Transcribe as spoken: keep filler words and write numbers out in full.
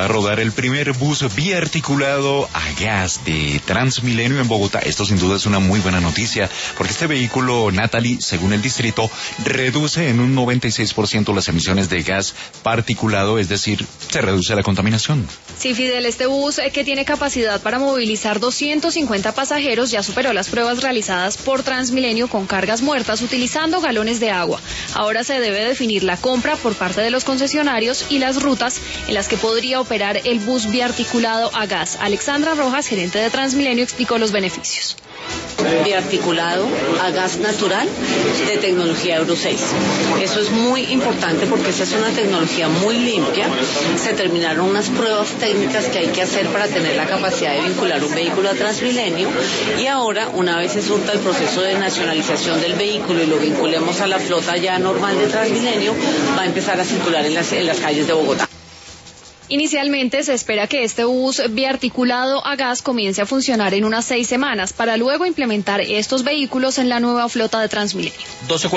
a rodar el primer bus biarticulado a gas de Transmilenio en Bogotá. Esto sin duda es una muy buena noticia, porque este vehículo, Natalie, según el distrito, reduce en un noventa y seis por ciento las emisiones de gas particulado, es decir, se reduce la contaminación. Sí, Fidel, este bus eh, que tiene capacidad para movilizar doscientos cincuenta pasajeros ya superó las pruebas realizadas por Transmilenio con cargas muertas utilizando galones de agua. Ahora se debe definir la compra por parte de los concesionarios y las rutas en las que podría operar el bus biarticulado a gas. Alexandra Rojas, gerente de Transmilenio, explicó los beneficios. Biarticulado a gas natural de tecnología Euro seis. Eso es muy importante porque esa es una tecnología muy limpia. Se terminaron unas pruebas técnicas que hay que hacer para tener la capacidad de vincular un vehículo a Transmilenio, y ahora, una vez se surta el proceso de nacionalización del vehículo y lo vinculemos a la flota ya normal de Transmilenio, va a empezar a circular en las, en las calles de Bogotá. Inicialmente se espera que este bus biarticulado a gas comience a funcionar en unas seis semanas para luego implementar estos vehículos en la nueva flota de Transmilenio.